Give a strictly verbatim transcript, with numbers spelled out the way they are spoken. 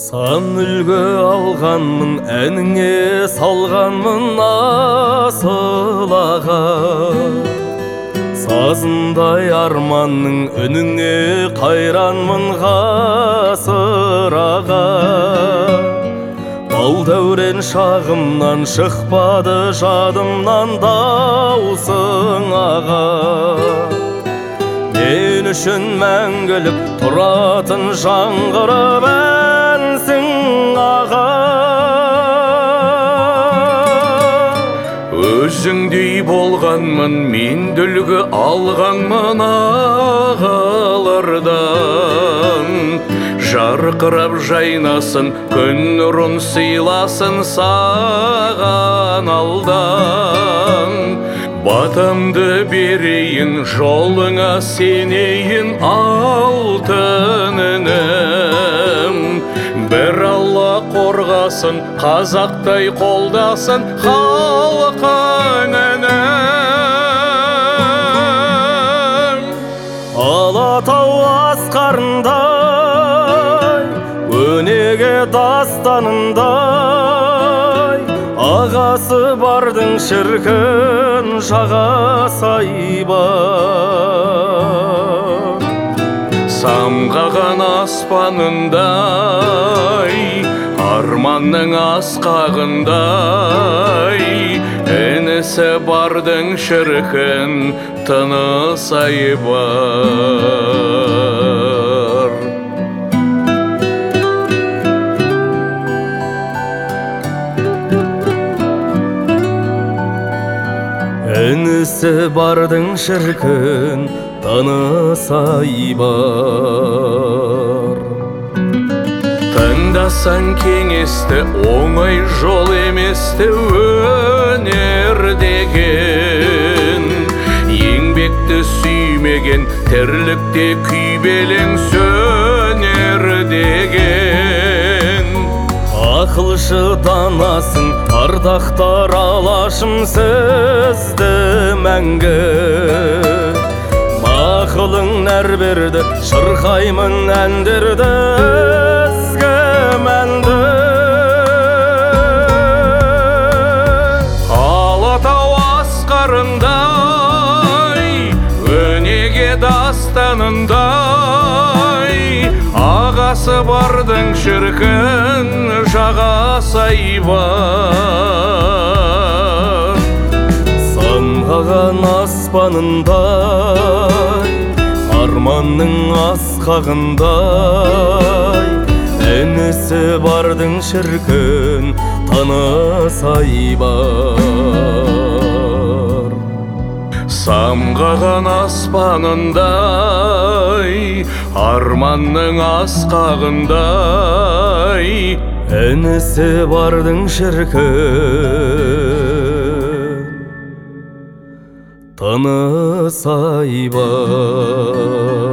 Сан үлгі алғанмын, әніңе салғанмын асыл аға. Сазындай арманның үніңе қайранмын ғасыр аға. Бал дәурен шағымнан шықпады жадымнан даусың аға. Мен үшін мәңгілік тұратын жаңғырып әнсің аға. Өзіңдей болғанмын, мен дүлгі алғанмын ағалардан. Жарқырап жайнасын, күн нұрын сыйласын саған алдан. Батамды берейін, жолыңа сенейін алтын інім. Бір Алла қорғасын, қазақтай қолдасын халқың інім. Алатау асқарындай, өнеге дастанындай, ағасы бардың шіркін жағасай бар. Самғаған аспанындай, арманның асқағындай, інісі бардың шіркін тынысай бар. Інісі бардың шіркін танысай бар. Тыңдасаң кеңесті, оңай жол еместі өнер деген. Еңбекті сүймеген, тірлікте күйбелең сөнер деген. Ақылшы данасың, ардақтар алашым сізді мәңгі. Мақылың нәр берді, шырқаймын әндерді ізгі мәнді. Алатау асқарындай, өнеге дастанындай, ағасы бардың шіркін жағасай бар. Самғаған аспанындай, арманның асқағындай, інісі бардың шіркін танысай бар. Самғаған аспанындай, арманның асқағындай, інісі бардың шіркін танысай бар.